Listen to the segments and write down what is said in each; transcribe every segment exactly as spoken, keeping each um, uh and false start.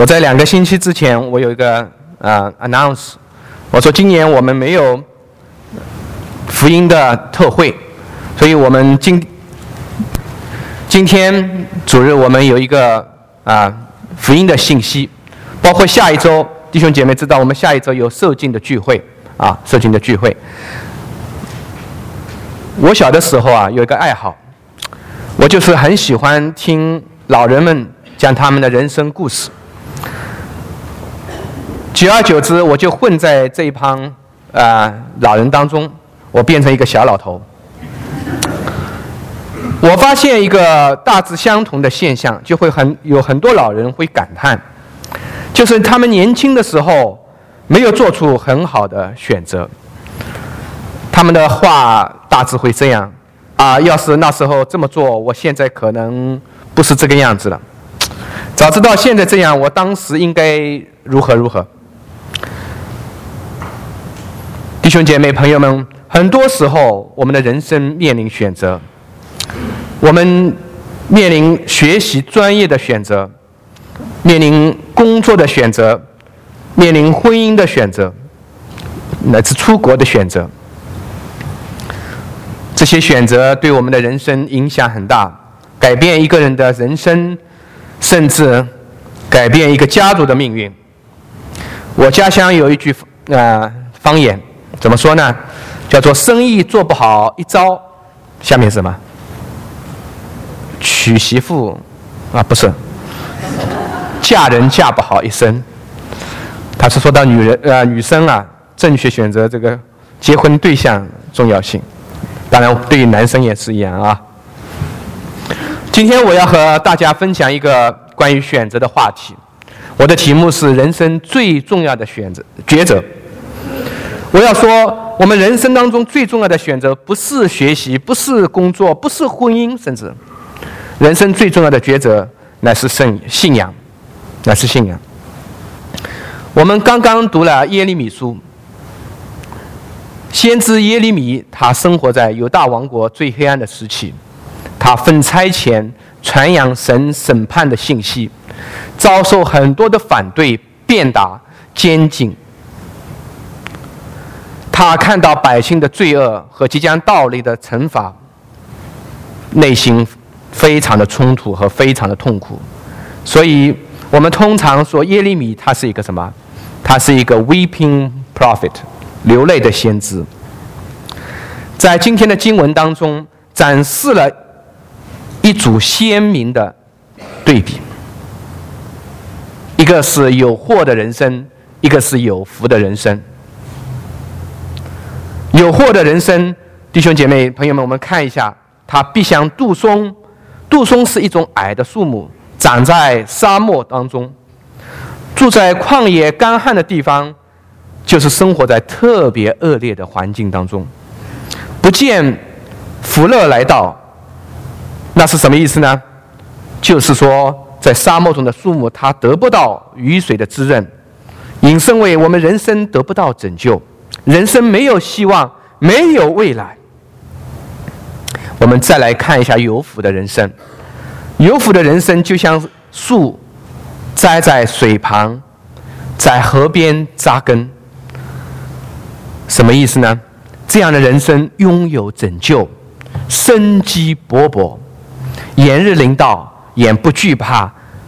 我在两个星期之前，我有一个呃 announce， 我说今年我们没有福音的特会，所以我们今今天主日我们有一个啊、呃、福音的信息，包括下一周弟兄姐妹知道我们下一周有受浸的聚会啊，受浸的聚会。我小的时候啊有一个爱好，我就是很喜欢听老人们讲他们的人生故事。久而久之，我就混在这一帮啊、呃、老人当中，我变成一个小老头。我发现一个大致相同的现象，就会很有很多老人会感叹，就是他们年轻的时候没有做出很好的选择。他们的话大致会这样啊，要是那时候这么做，我现在可能不是这个样子了。早知道现在这样，我当时应该如何如何。弟兄姐妹朋友们，很多时候我们的人生面临选择，我们面临学习专业的选择，面临工作的选择，面临婚姻的选择，乃至出国的选择。这些选择对我们的人生影响很大，改变一个人的人生，甚至改变一个家族的命运。我家乡有一句呃方言，怎么说呢？叫做生意做不好一遭，下面是什么？娶媳妇啊，不是，嫁人嫁不好一生。他是说到女人呃女生啊，正确选择这个结婚对象重要性。当然，对于男生也是一样啊。今天我要和大家分享一个关于选择的话题，我的题目是人生最重要的选择抉择。我要说，我们人生当中最重要的选择不是学习，不是工作，不是婚姻，甚至人生最重要的抉择乃是信仰，乃是信仰。我们刚刚读了耶利米书，先知耶利米他生活在犹大王国最黑暗的时期，他分差遣传扬神审判的信息，遭受很多的反对、鞭打、监禁。他看到百姓的罪恶和即将到来的惩罚，内心非常的冲突和非常的痛苦。所以我们通常说耶利米他是一个什么？他是一个 weeping prophet， 流泪的先知。在今天的经文当中展示了一组鲜明的对比，一个是有祸的人生，一个是有福的人生。有祸的人生，弟兄姐妹朋友们，我们看一下，它必像杜松。杜松是一种矮的树木，长在沙漠当中，住在旷野干旱的地方，就是生活在特别恶劣的环境当中。不见福乐来到，那是什么意思呢？就是说，在沙漠中的树木，它得不到雨水的滋润，引申为我们人生得不到拯救。人生没有希望，没有未来。我们再来看一下有福的人生。有福的人生就像树栽在水旁，在河边扎根。什么意思呢？这样的人生拥有拯救，生机勃勃，炎日临到也不惧怕。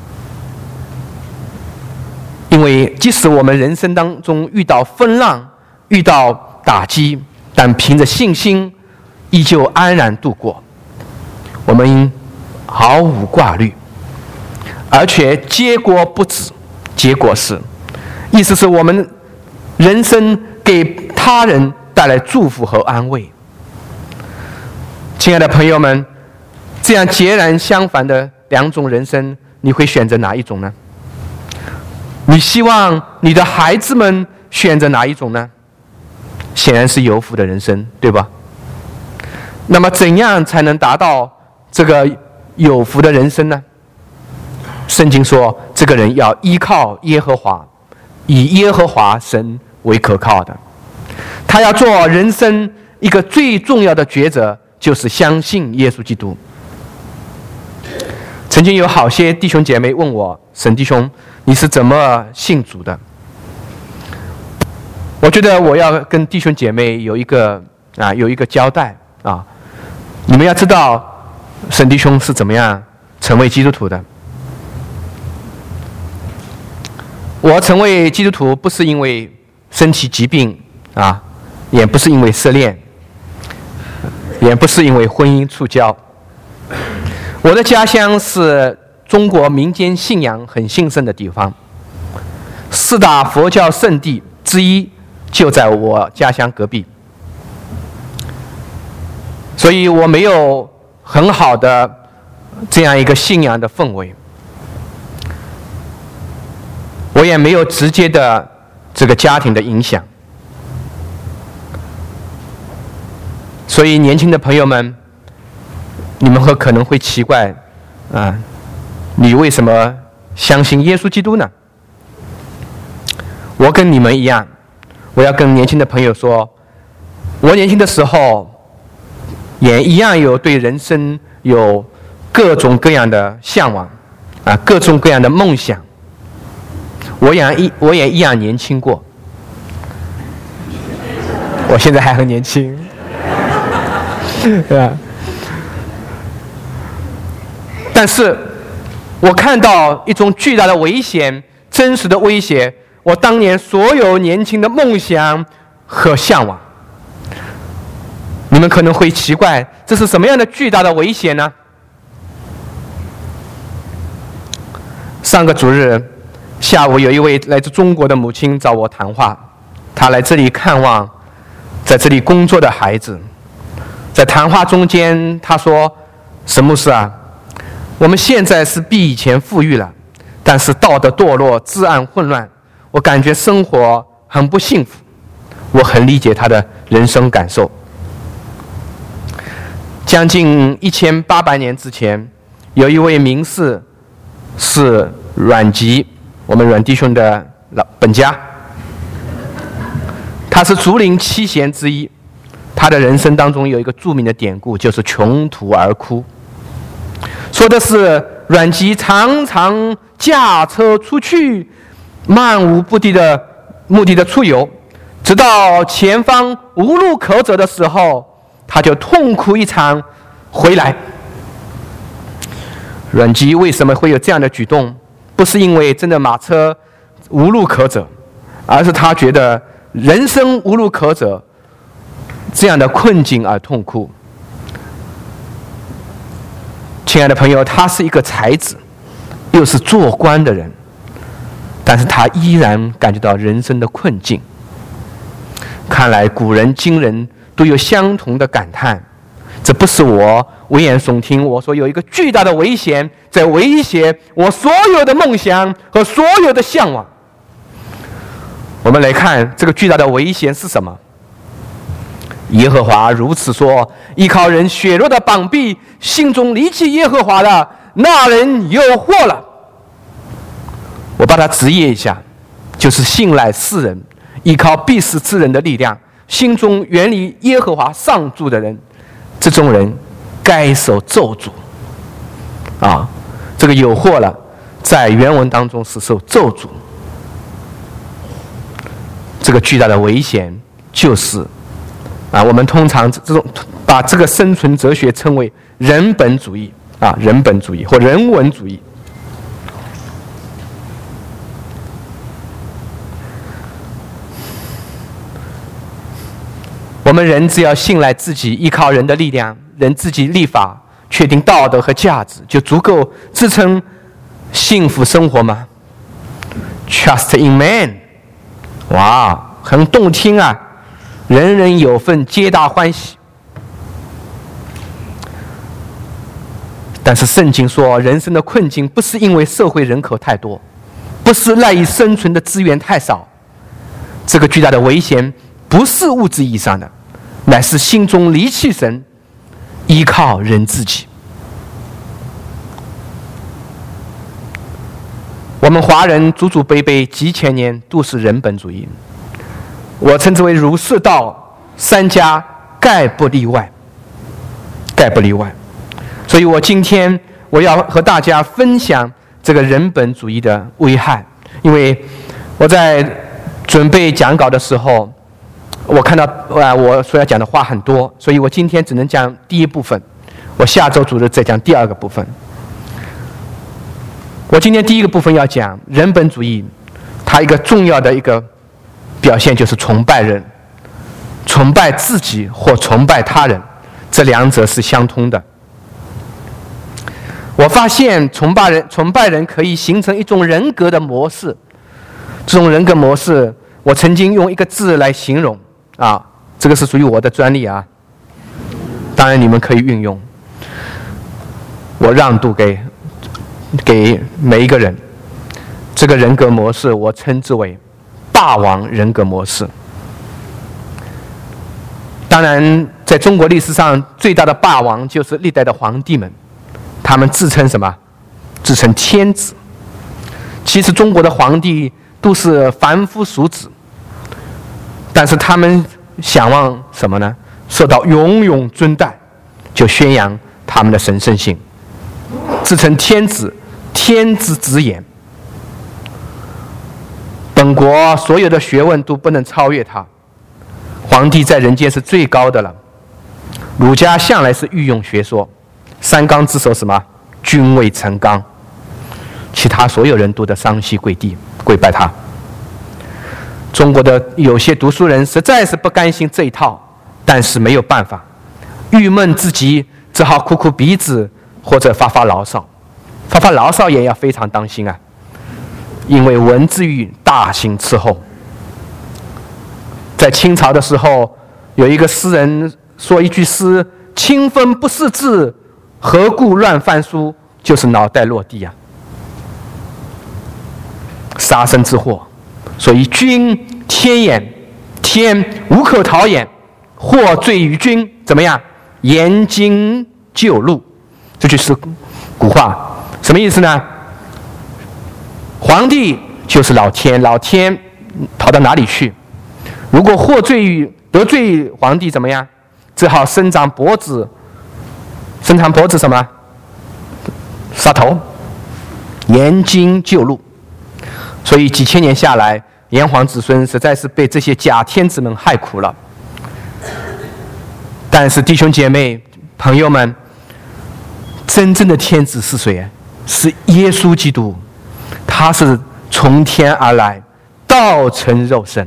因为即使我们人生当中遇到风浪，遇到打击，但凭着信心依旧安然度过，我们毫无挂虑，而且结果不止，结果是，意思是我们人生给他人带来祝福和安慰。亲爱的朋友们，这样截然相反的两种人生，你会选择哪一种呢？你希望你的孩子们选择哪一种呢？显然是有福的人生，对吧？那么怎样才能达到这个有福的人生呢？圣经说，这个人要依靠耶和华，以耶和华神为可靠的。他要做人生一个最重要的抉择，就是相信耶稣基督。 曾经有好些弟兄姐妹问我，沈弟兄，你是怎么信主的？我觉得我要跟弟兄姐妹有一个啊有一个交代啊，你们要知道沈弟兄是怎么样成为基督徒的。我成为基督徒不是因为身体疾病啊，也不是因为失恋，也不是因为婚姻触礁。我的家乡是中国民间信仰很兴盛的地方，四大佛教圣地之一就在我家乡隔壁，所以我没有很好的这样一个信仰的氛围，我也没有直接的这个家庭的影响。所以年轻的朋友们，你们会可能会奇怪啊，你为什么相信耶稣基督呢？我跟你们一样，我要跟年轻的朋友说，我年轻的时候也一样有对人生有各种各样的向往啊，各种各样的梦想。我也一我也一样年轻过，我现在还很年轻，对吧？但是我看到一种巨大的危险，真实的威胁，我当年所有年轻的梦想和向往。你们可能会奇怪，这是什么样的巨大的危险呢？上个主日下午，有一位来自中国的母亲找我谈话，她来这里看望在这里工作的孩子。在谈话中间，她说：“沈牧师啊，我们现在是比以前富裕了，但是道德堕落，治安混乱，我感觉生活很不幸福。我很理解他的人生感受。”将近一千八百年之前，有一位名士是阮籍，我们阮弟兄的老本家，他是竹林七贤之一。他的人生当中有一个著名的典故，就是穷途而哭。说的是阮籍常常驾车出去，漫无目的的目的的出游，直到前方无路可走的时候，他就痛哭一场回来。阮籍为什么会有这样的举动？不是因为真的马车无路可走，而是他觉得人生无路可走这样的困境而痛哭。亲爱的朋友，他是一个才子，又是做官的人，但是他依然感觉到人生的困境。看来古人今人都有相同的感叹，这不是我危言耸听，我说有一个巨大的危险在威胁我所有的梦想和所有的向往。我们来看这个巨大的危险是什么。耶和华如此说：依靠人血肉的膀臂，心中离弃耶和华的那人有祸了。我把它直译一下，就是信赖世人，依靠必死之人的力量，心中远离耶和华上主的人，这种人该受咒诅。啊，这个有祸了，在原文当中是受咒诅。这个巨大的危险就是啊，我们通常这种把这个生存哲学称为人本主义啊，人本主义或人文主义。我们人只要信赖自己，依靠人的力量，人自己立法，确定道德和价值，就足够支撑幸福生活吗？ Trust in man， 哇，很动听啊！人人有份，皆大欢喜。但是圣经说，人生的困境不是因为社会人口太多，不是赖以生存的资源太少，这个巨大的危险不是物质意义上的，乃是心中离弃神，依靠人自己。我们华人祖祖辈辈几千年都是人本主义，我称之为儒释道三家概不例外，概不例外。所以我今天我要和大家分享这个人本主义的危害。因为我在准备讲稿的时候，我看到啊，我所要讲的话很多，所以我今天只能讲第一部分，我下周主日再讲第二个部分。我今天第一个部分要讲人本主义，它一个重要的一个表现就是崇拜人，崇拜自己或崇拜他人，这两者是相通的。我发现崇拜人，崇拜人可以形成一种人格的模式。这种人格模式，我曾经用一个字来形容啊，这个是属于我的专利啊，当然你们可以运用。我让渡给给每一个人，这个人格模式我称之为霸王人格模式。当然，在中国历史上最大的霸王就是历代的皇帝们，他们自称什么？自称天子。其实中国的皇帝都是凡夫俗子，但是他们想望什么呢？受到永永尊戴，就宣扬他们的神圣性，自称天子，天之子也。本国所有的学问都不能超越他，皇帝在人间是最高的了。儒家向来是御用学说，三纲之首什么？君位臣纲，其他所有人都得双膝跪地跪拜他。中国的有些读书人实在是不甘心这一套，但是没有办法，郁闷之极，只好哭哭鼻子或者发发牢骚。发发牢骚也要非常当心啊，因为文字狱大行伺候。在清朝的时候，有一个诗人说一句诗：清风不识字，何故乱翻书？就是脑袋落地啊，杀身之祸。所以君天眼，天无可逃也，祸罪于君，怎么样？严经救路。这就是古话，什么意思呢？皇帝就是老天，老天跑到哪里去？如果获罪于得罪皇帝，怎么样？只好伸长脖子，伸长脖子什么？杀头，严经救路。所以几千年下来，炎黄子孙实在是被这些假天子们害苦了。但是弟兄姐妹朋友们，真正的天子是谁？是耶稣基督，他是从天而来，道成肉身。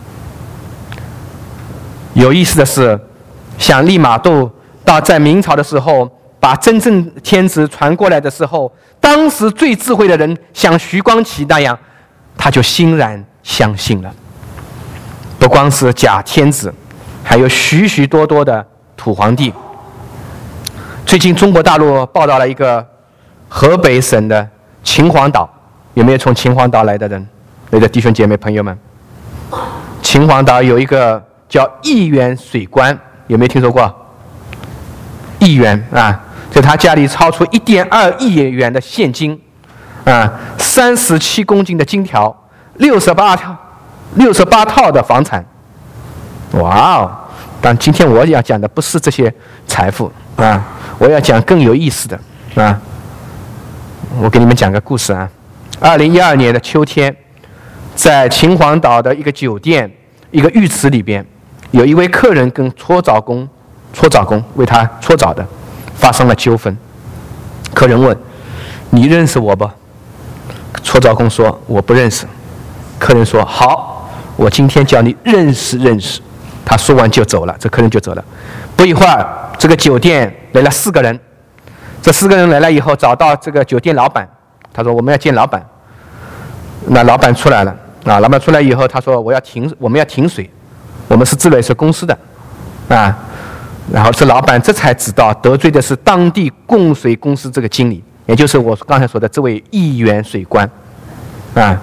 有意思的是，像利玛窦到在明朝的时候，把真正天子传过来的时候，当时最智慧的人像徐光启那样，他就欣然相信了。不光是假天子，还有许许多多的土皇帝。最近中国大陆报道了一个河北省的秦皇岛，有没有从秦皇岛来的人？我的弟兄姐妹朋友们，秦皇岛有一个叫亿元水官，有没有听说过？亿元啊，在他家里超出一点二亿元的现金，啊，三十七公斤的金条，六十八套，六十八套的房产，哇哦！但今天我要讲的不是这些财富啊，我要讲更有意思的啊。我给你们讲个故事啊。二零一二年的秋天，在秦皇岛的一个酒店一个浴池里边，有一位客人跟搓澡工搓澡工为他搓澡的发生了纠纷。客人问：“你认识我不？”搓澡工说：“我不认识。”客人说：“好，我今天叫你认识认识。”他说完就走了，这客人就走了。不一会儿，这个酒店来了四个人。这四个人来了以后，找到这个酒店老板，他说：“我们要见老板。”那老板出来了啊！老板出来以后，他说：“我要停，我们要停水，我们是自来水公司的啊。”然后这老板这才知道得罪的是当地供水公司这个经理，也就是我刚才说的这位亿元水官啊。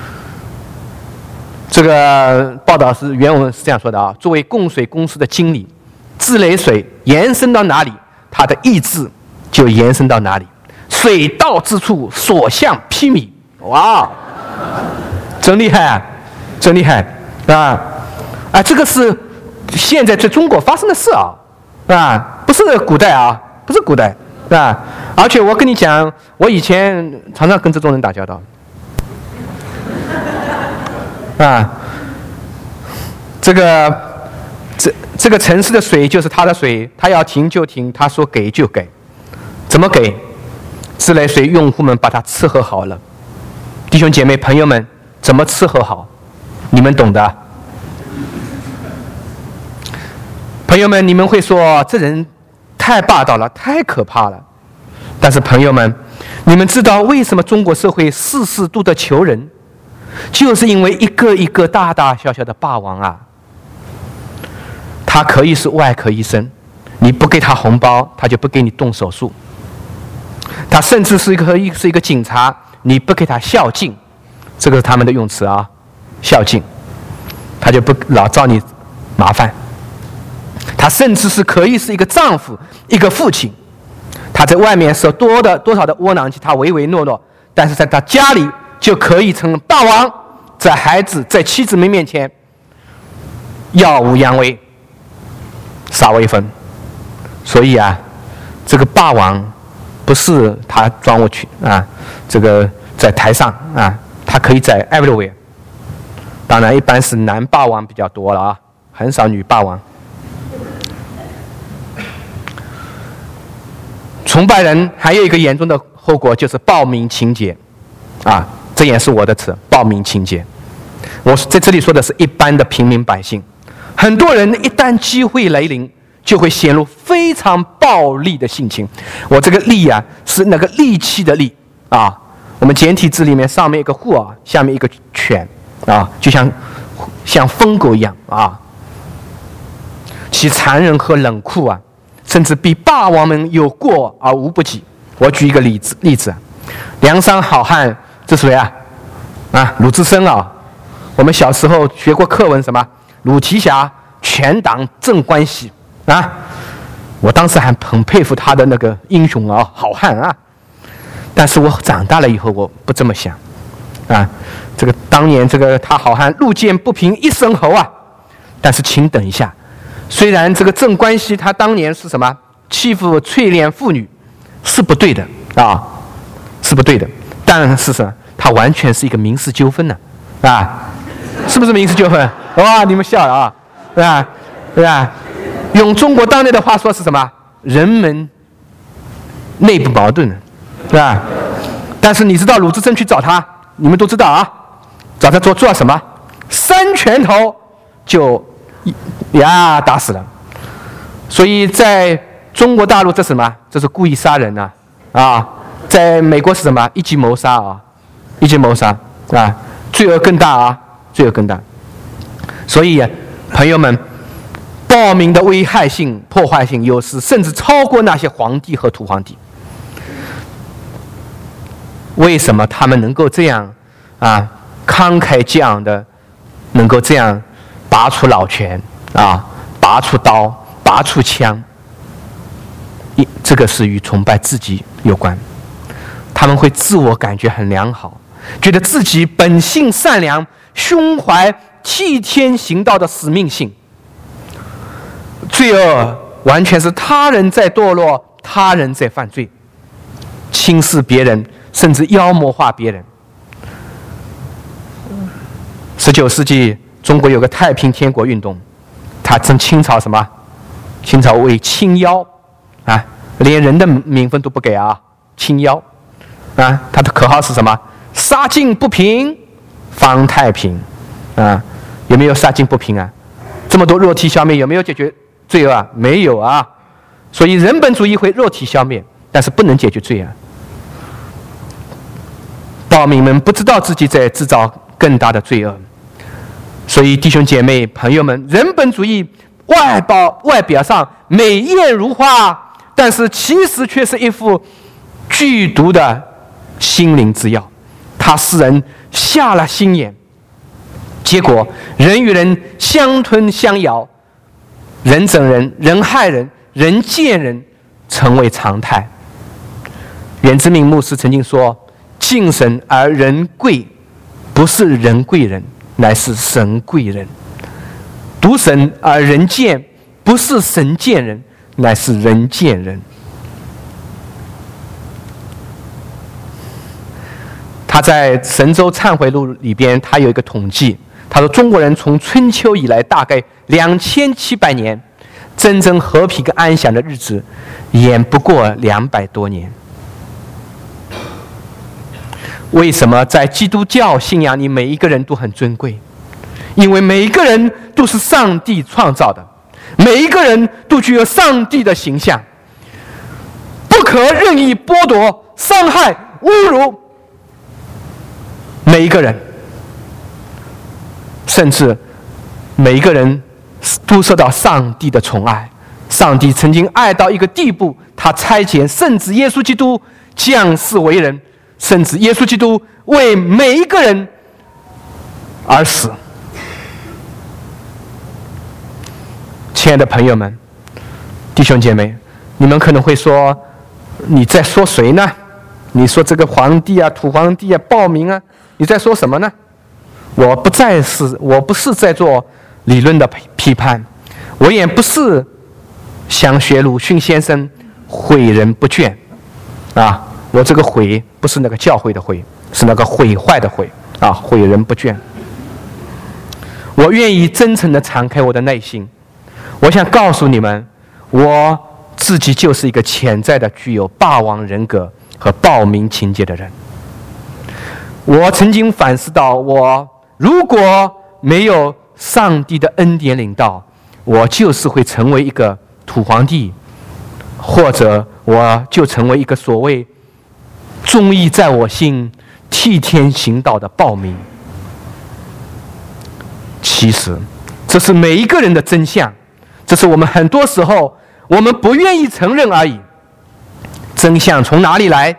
这个报道是原文是这样说的啊：作为供水公司的经理，自来水延伸到哪里，他的意志就延伸到哪里，水到之处所向披靡。哇，真厉害啊，真厉害啊！啊，这个是现在在中国发生的事啊，啊，不是古代啊，不是古代是吧？而且我跟你讲，我以前常常跟这种人打交道，啊，这个这这个城市的水就是他的水，他要停就停，他说给就给，怎么给？自来水用户们把它伺候好了。弟兄姐妹朋友们，怎么伺候好？你们懂的。朋友们，你们会说这人太霸道了，太可怕了。但是朋友们，你们知道为什么中国社会事事都得求人？就是因为一个一个大大小小的霸王啊。他可以是外科医生，你不给他红包，他就不给你动手术。他甚至是一个是一个警察，你不给他孝敬，这个是他们的用词啊，孝敬，他就不老找你麻烦。他甚至是可以是一个丈夫，一个父亲，他在外面受多的多少的窝囊气，他唯唯诺诺，但是在他家里就可以成霸王，在孩子在妻子们面前耀武扬威，撒威风。所以啊，这个霸王不是他装我去啊，这个在台上啊，他可以在 everywhere。当然，一般是男霸王比较多了啊，很少女霸王。崇拜人还有一个严重的后果，就是暴民情节，啊，这也是我的词，暴民情节。我在这里说的是一般的平民百姓，很多人一旦机会来临，就会陷入非常暴力的性情。我这个力啊，是那个力气的力啊。我们简体字里面上面一个户啊，下面一个犬啊，就像像疯狗一样啊，其残忍和冷酷啊，甚至比霸王们有过而无不及。我举一个例子，例子，梁山好汉，这谁啊？啊，鲁智深啊。我们小时候学过课文，什么鲁提辖全党镇关西啊。我当时还很佩服他的那个英雄啊，好汉啊。但是我长大了以后，我不这么想啊。这个当年这个他好汉路见不平一声吼啊。但是请等一下。虽然这个镇关西他当年是什么欺负翠莲妇女是不对的啊，是不对的，但是什么？他完全是一个民事纠纷呢，啊，是不是民事纠纷？哇，你们笑了啊，对吧？对吧？用中国当代的话说是什么？人们内部矛盾，对吧？但是你知道鲁智深去找他，你们都知道啊，找他做做什么？三拳头就。呀，打死了。所以在中国大陆这是什么？这是故意杀人呐、啊！啊，在美国是什么？一级谋杀啊，一级谋杀啊，罪恶更大啊，罪恶更大。所以，朋友们，暴民的危害性、破坏性，有时甚至超过那些皇帝和土皇帝。为什么他们能够这样啊，慷慨激昂的，能够这样？拔出老拳啊，拔出刀，拔出枪，一这个是与崇拜自己有关。他们会自我感觉很良好，觉得自己本性善良，胸怀替天行道的使命性。罪恶完全是他人在堕落，他人在犯罪，轻视别人，甚至妖魔化别人。十九世纪。中国有个太平天国运动，他称清朝什么？清朝为清妖啊，连人的名分都不给啊，清妖啊，他的口号是什么？杀尽不平，方太平啊，有没有杀尽不平啊？这么多肉体消灭，有没有解决罪恶啊？没有啊，所以人本主义会肉体消灭，但是不能解决罪恶。暴民们不知道自己在制造更大的罪恶。所以，弟兄姐妹、朋友们，人本主义外表外表上美艳如花，但是其实却是一副剧毒的心灵之药，它使人瞎了心眼，结果人与人相吞相咬，人整人，人害人，人见人，成为常态。袁之明牧师曾经说：“敬神而人贵，不是人贵人。”乃是神贵人，独神而人见，不是神见人，乃是人见人。 他在《神州忏悔录》里边，他有一个统计，他说中国人从春秋以来大概两千七百年，真正和平跟安详的日子，也不过两百多年。为什么在基督教信仰里，每一个人都很尊贵？因为每一个人都是上帝创造的，每一个人都具有上帝的形象，不可任意剥夺、伤害、侮辱每一个人，甚至每一个人都受到上帝的宠爱。上帝曾经爱到一个地步，他差遣圣子耶稣基督降世为人，甚至耶稣基督为每一个人而死。亲爱的朋友们、弟兄姐妹，你们可能会说，你在说谁呢？你说这个皇帝啊、土皇帝啊、暴民啊，你在说什么呢？我不再是，我不是在做理论的批判，我也不是想学鲁迅先生诲人不倦啊。我这个诲不是那个教会的诲，是那个毁坏的毁啊，诲人不倦。我愿意真诚地敞开我的内心，我想告诉你们，我自己就是一个潜在的具有霸王人格和暴民情节的人。我曾经反思到，我如果没有上帝的恩典领导，我就是会成为一个土皇帝，或者我就成为一个所谓忠义在我心、替天行道的暴民。其实这是每一个人的真相，这是我们很多时候我们不愿意承认而已。真相从哪里来？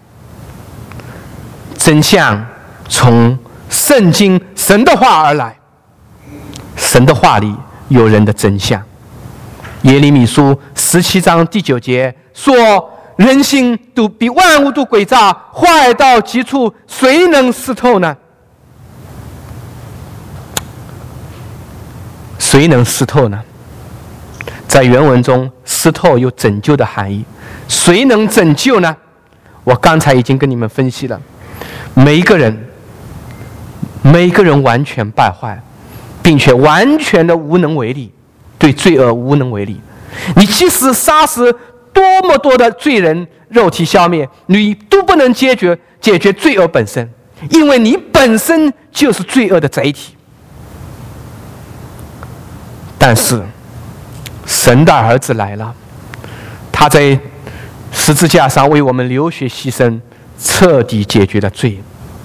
真相从圣经神的话而来。神的话里有人的真相。耶利米书十七章第九节说，人心都比万物都诡诈，坏到极处，谁能识透呢？谁能识透呢？在原文中，识透有拯救的含义。谁能拯救呢？我刚才已经跟你们分析了，每一个人每一个人完全败坏，并且完全的无能为力，对罪恶无能为力。你即使杀死多么多的罪人，肉体消灭，你都不能解决解决罪恶本身，因为你本身就是罪恶的载体。但是神的儿子来了，他在十字架上为我们流血牺牲，彻底解决了罪。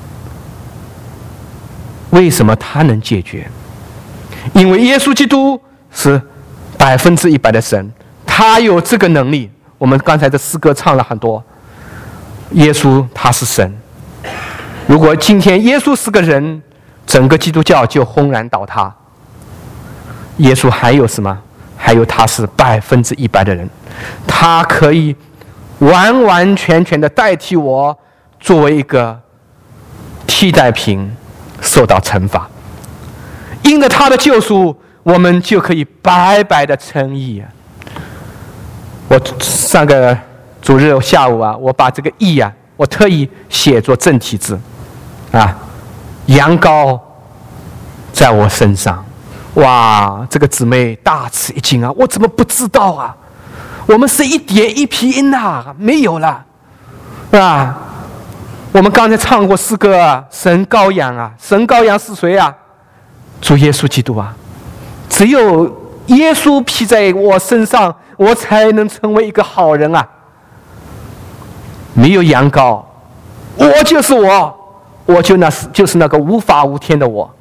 为什么他能解决？因为耶稣基督是百分之一百的神，他有这个能力。我们刚才的诗歌唱了很多，耶稣他是神。如果今天耶稣是个人，整个基督教就轰然倒塌。耶稣还有什么？还有他是百分之一百的人，他可以完完全全的代替我，作为一个替代品受到惩罚。因着他的救赎，我们就可以白白的称义啊！我上个主日下午啊，我把这个义啊，我特意写作正体字啊，羊羔在我身上。哇，这个姊妹大吃一惊啊！我怎么不知道啊？我们是一点一皮音啊，没有了，是吧？我们刚才唱过诗歌啊，神羔羊啊，神羔羊是谁啊？主耶稣基督啊！只有耶稣披在我身上，我才能成为一个好人啊！没有羊羔，我就是我，我就那是就是那个无法无天的我。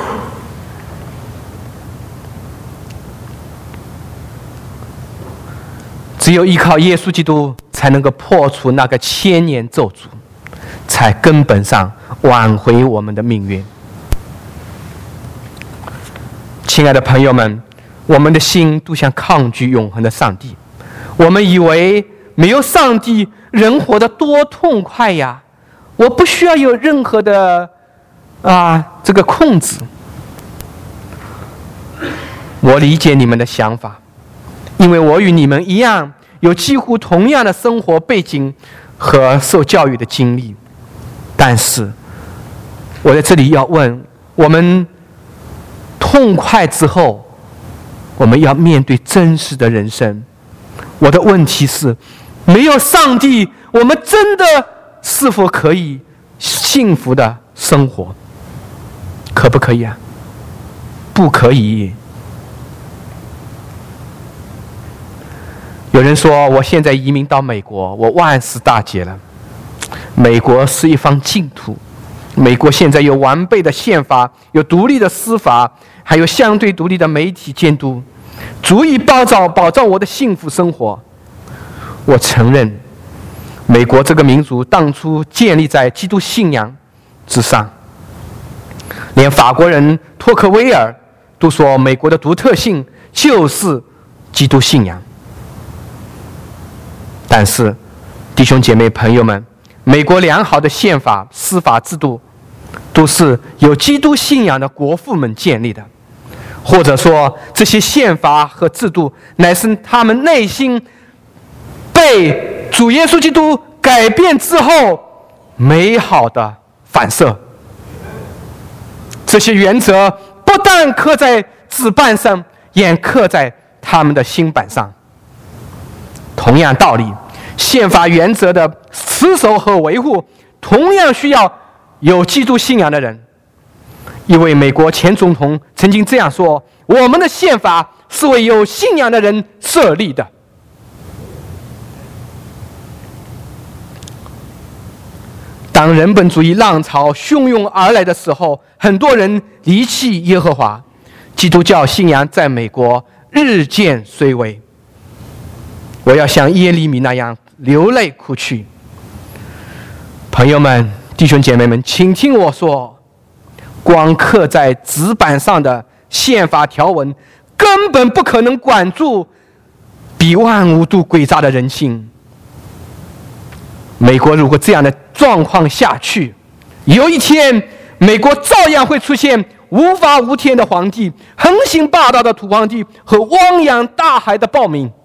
只有依靠耶稣基督，才能够破除那个千年咒诅，才根本上挽回我们的命运。亲爱的朋友们，我们的心都想抗拒永恒的上帝，我们以为没有上帝，人活得多痛快呀！我不需要有任何的啊这个控制。我理解你们的想法，因为我与你们一样，有几乎同样的生活背景和受教育的经历。 但是我在这里要问，我们痛快之后，我们要面对真实的人生。我的问题是，没有上帝，我们真的是否可以幸福的生活？可不可以啊？不可以。有人说，我现在移民到美国，我万事大吉了。美国是一方净土，美国现在有完备的宪法，有独立的司法，还有相对独立的媒体监督，足以保障保障我的幸福生活。我承认，美国这个民族当初建立在基督信仰之上，连法国人托克维尔都说，美国的独特性就是基督信仰。但是，弟兄姐妹朋友们，美国良好的宪法、司法制度，都是由基督信仰的国父们建立的，或者说，这些宪法和制度乃是他们内心被主耶稣基督改变之后美好的反射。这些原则不但刻在纸板上，也刻在他们的心板上。同样道理，宪法原则的持守和维护同样需要有基督信仰的人。一位美国前总统曾经这样说：我们的宪法是为有信仰的人设立的。当人本主义浪潮汹涌而来的时候，很多人离弃耶和华，基督教信仰在美国日渐衰微。我要像耶利米那样流泪哭泣。朋友们，弟兄姐妹们，请听我说，光刻在纸板上的宪法条文根本不可能管住比万物都诡诈的人性。美国如果这样的状况下去，有一天美国照样会出现无法无天的皇帝、横行霸道的土皇帝和汪洋大海的暴民。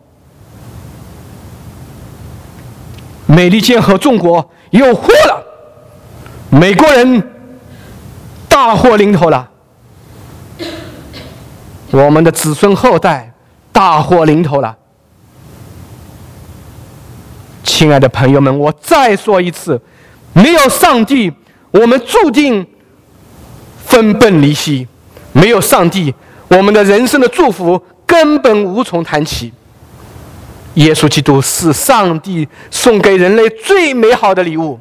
美利坚合众国有祸了，美国人大祸临头了，我们的子孙后代大祸临头了。亲爱的朋友们，我再说一次，没有上帝，我们注定分崩离析；没有上帝，我们的人生的祝福根本无从谈起。耶稣基督是上帝送给人类最美好的礼物，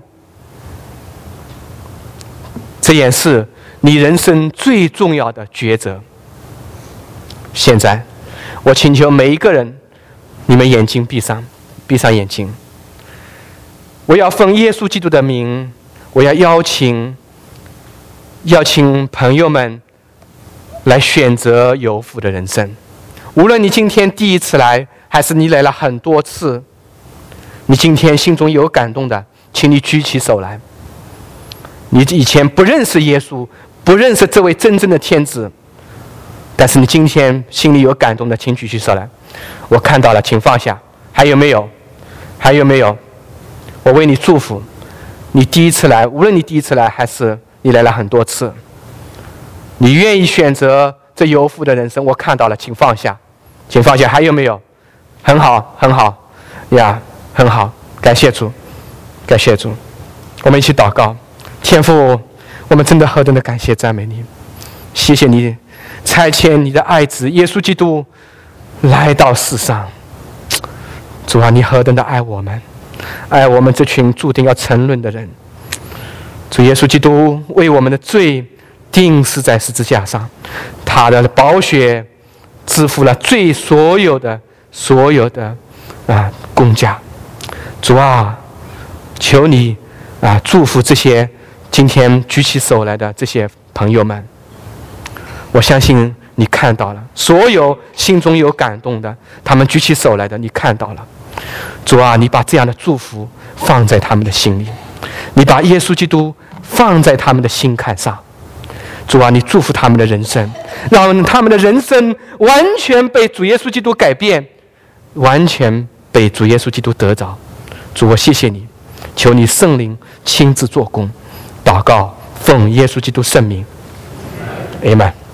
这也是你人生最重要的抉择。现在，我请求每一个人，你们眼睛闭上，闭上眼睛。我要奉耶稣基督的名，我要邀请邀请朋友们来选择有福的人生。无论你今天第一次来，还是你来了很多次，你今天心中有感动的，请你举起手来。你以前不认识耶稣，不认识这位真正的天子，但是你今天心里有感动的，请举起手来。我看到了，请放下。还有没有？还有没有？我为你祝福。你第一次来，无论你第一次来还是你来了很多次，你愿意选择这有福的人生，我看到了，请放下，请放下。还有没有？很好，很好呀，很好，感谢主，感谢主。我们一起祷告。天父，我们真的何等的感谢赞美你，谢谢你差遣你的爱子耶稣基督来到世上。主啊，你何等的爱我们，爱我们这群注定要沉沦的人。主耶稣基督为我们的罪钉死在十字架上，他的宝血支付了罪所有的所有的啊公价。主啊，求你啊祝福这些今天举起手来的这些朋友们。我相信你看到了，所有心中有感动的，他们举起手来的，你看到了。主啊，你把这样的祝福放在他们的心里，你把耶稣基督放在他们的心坎上。主啊，你祝福他们的人生，让他们的人生完全被主耶稣基督改变，完全被主耶稣基督得着。主，我谢谢你，求你圣灵亲自做工， 祷告，奉耶稣基督圣名，阿们。